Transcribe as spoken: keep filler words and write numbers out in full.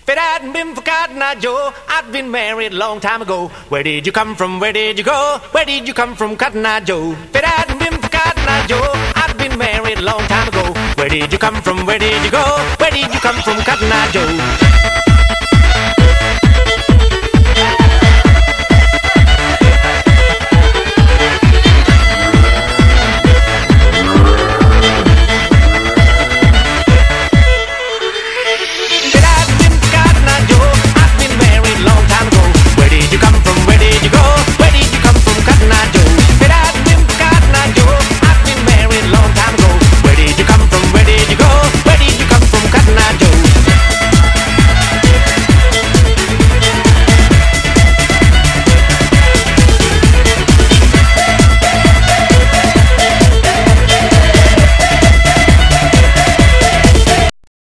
If it hadn't been for Cotton Eye Joe, I'd been married a long time ago. Where did you come from? Where did you go? Where did you come from, Cotton Eye Joe? If it hadn't been for Cotton Eye Joe, I'd been married a long time ago. Where did you come from? Where did you go? Where did you come from, Cotton Eye Joe?